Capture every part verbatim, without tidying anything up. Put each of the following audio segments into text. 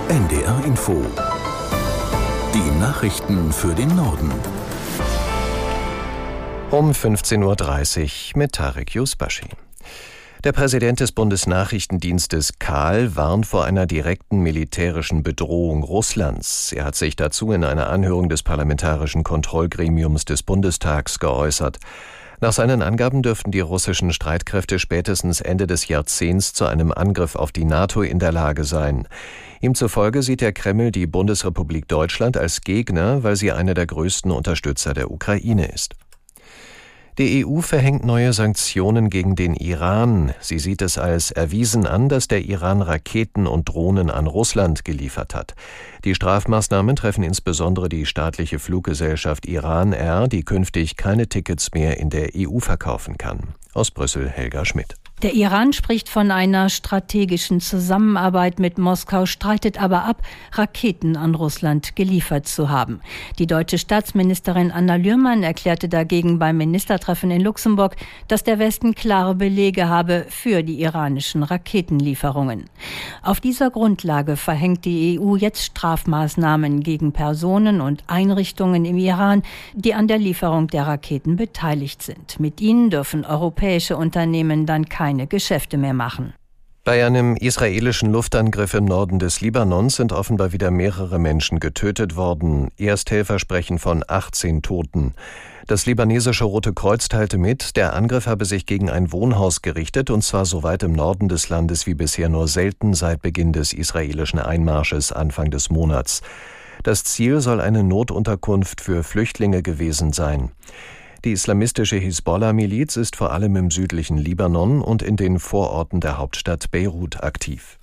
N D R Info. Die Nachrichten für den Norden. Um fünfzehn Uhr dreißig mit Tarek Yusbashi. Der Präsident des Bundesnachrichtendienstes Kahl warnt vor einer direkten militärischen Bedrohung Russlands. Er hat sich dazu in einer Anhörung des Parlamentarischen Kontrollgremiums des Bundestags geäußert. Nach seinen Angaben dürften die russischen Streitkräfte spätestens Ende des Jahrzehnts zu einem Angriff auf die NATO in der Lage sein. Ihm zufolge sieht der Kreml die Bundesrepublik Deutschland als Gegner, weil sie einer der größten Unterstützer der Ukraine ist. Die E U verhängt neue Sanktionen gegen den Iran. Sie sieht es als erwiesen an, dass der Iran Raketen und Drohnen an Russland geliefert hat. Die Strafmaßnahmen treffen insbesondere die staatliche Fluggesellschaft Iran Air, die künftig keine Tickets mehr in der E U verkaufen kann. Aus Brüssel Helga Schmidt. Der Iran spricht von einer strategischen Zusammenarbeit mit Moskau, streitet aber ab, Raketen an Russland geliefert zu haben. Die deutsche Staatsministerin Anna Lührmann erklärte dagegen beim Ministertreffen in Luxemburg, dass der Westen klare Belege habe für die iranischen Raketenlieferungen. Auf dieser Grundlage verhängt die E U jetzt Strafmaßnahmen gegen Personen und Einrichtungen im Iran, die an der Lieferung der Raketen beteiligt sind. Mit ihnen dürfen europäische Unternehmen dann keine keine Geschäfte mehr machen. Bei einem israelischen Luftangriff im Norden des Libanons sind offenbar wieder mehrere Menschen getötet worden. Ersthelfer sprechen von achtzehn Toten. Das libanesische Rote Kreuz teilte mit, der Angriff habe sich gegen ein Wohnhaus gerichtet, und zwar so weit im Norden des Landes wie bisher nur selten seit Beginn des israelischen Einmarsches Anfang des Monats. Das Ziel soll eine Notunterkunft für Flüchtlinge gewesen sein. Die islamistische Hisbollah-Miliz ist vor allem im südlichen Libanon und in den Vororten der Hauptstadt Beirut aktiv.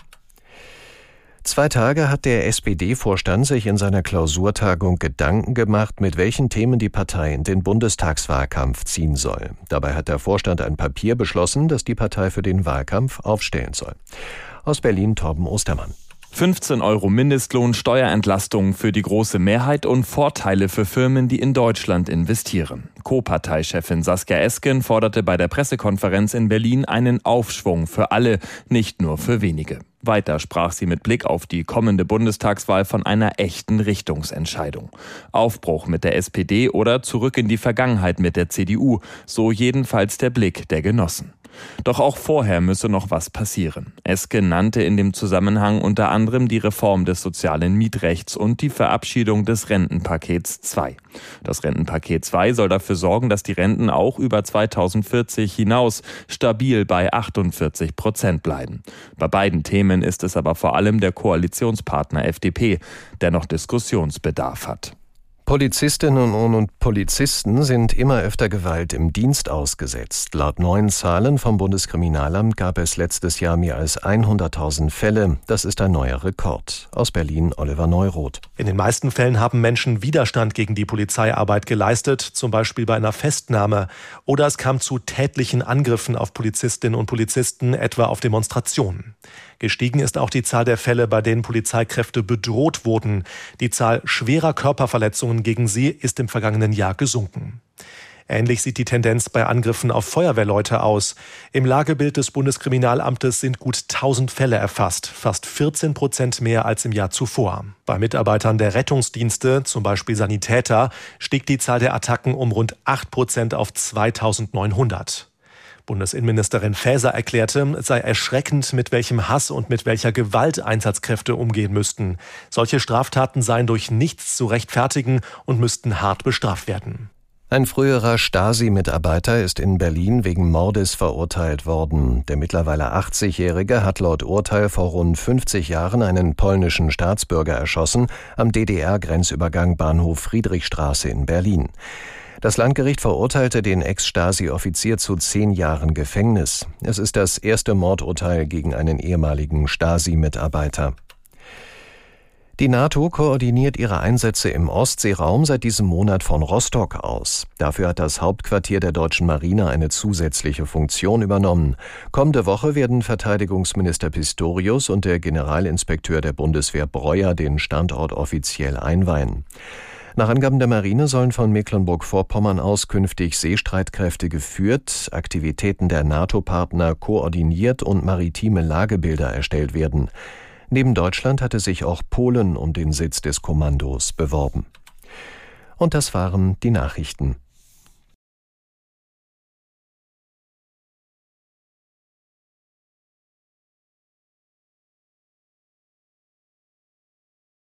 Zwei Tage hat der S P D-Vorstand sich in seiner Klausurtagung Gedanken gemacht, mit welchen Themen die Partei in den Bundestagswahlkampf ziehen soll. Dabei hat der Vorstand ein Papier beschlossen, das die Partei für den Wahlkampf aufstellen soll. Aus Berlin Torben Ostermann. fünfzehn Euro Mindestlohn, Steuerentlastungen für die große Mehrheit und Vorteile für Firmen, die in Deutschland investieren. Co-Parteichefin Saskia Esken forderte bei der Pressekonferenz in Berlin einen Aufschwung für alle, nicht nur für wenige. Weiter sprach sie mit Blick auf die kommende Bundestagswahl von einer echten Richtungsentscheidung. Aufbruch mit der S P D oder zurück in die Vergangenheit mit der C D U, so jedenfalls der Blick der Genossen. Doch auch vorher müsse noch was passieren. Esken nannte in dem Zusammenhang unter anderem die Reform des sozialen Mietrechts und die Verabschiedung des Rentenpakets zwei. Das Rentenpaket zwei soll dafür sorgen, dass die Renten auch über zweitausendvierzig hinaus stabil bei achtundvierzig Prozent bleiben. Bei beiden Themen ist es aber vor allem der Koalitionspartner F D P, der noch Diskussionsbedarf hat. Polizistinnen und Polizisten sind immer öfter Gewalt im Dienst ausgesetzt. Laut neuen Zahlen vom Bundeskriminalamt gab es letztes Jahr mehr als hunderttausend Fälle. Das ist ein neuer Rekord. Aus Berlin Oliver Neuroth. In den meisten Fällen haben Menschen Widerstand gegen die Polizeiarbeit geleistet, zum Beispiel bei einer Festnahme. Oder es kam zu tätlichen Angriffen auf Polizistinnen und Polizisten, etwa auf Demonstrationen. Gestiegen ist auch die Zahl der Fälle, bei denen Polizeikräfte bedroht wurden. Die Zahl schwerer Körperverletzungen gegen sie ist im vergangenen Jahr gesunken. Ähnlich sieht die Tendenz bei Angriffen auf Feuerwehrleute aus. Im Lagebild des Bundeskriminalamtes sind gut tausend Fälle erfasst, fast vierzehn Prozent mehr als im Jahr zuvor. Bei Mitarbeitern der Rettungsdienste, zum Beispiel Sanitäter, stieg die Zahl der Attacken um rund acht Prozent auf zweitausendneunhundert. Bundesinnenministerin Faeser erklärte, es sei erschreckend, mit welchem Hass und mit welcher Gewalt Einsatzkräfte umgehen müssten. Solche Straftaten seien durch nichts zu rechtfertigen und müssten hart bestraft werden. Ein früherer Stasi-Mitarbeiter ist in Berlin wegen Mordes verurteilt worden. Der mittlerweile achtzigjährige hat laut Urteil vor rund fünfzig Jahren einen polnischen Staatsbürger erschossen am D D R-Grenzübergang Bahnhof Friedrichstraße in Berlin. Das Landgericht verurteilte den Ex-Stasi-Offizier zu zehn Jahren Gefängnis. Es ist das erste Mordurteil gegen einen ehemaligen Stasi-Mitarbeiter. Die NATO koordiniert ihre Einsätze im Ostseeraum seit diesem Monat von Rostock aus. Dafür hat das Hauptquartier der deutschen Marine eine zusätzliche Funktion übernommen. Kommende Woche werden Verteidigungsminister Pistorius und der Generalinspekteur der Bundeswehr Breuer den Standort offiziell einweihen. Nach Angaben der Marine sollen von Mecklenburg-Vorpommern aus künftig Seestreitkräfte geführt, Aktivitäten der NATO-Partner koordiniert und maritime Lagebilder erstellt werden. Neben Deutschland hatte sich auch Polen um den Sitz des Kommandos beworben. Und das waren die Nachrichten.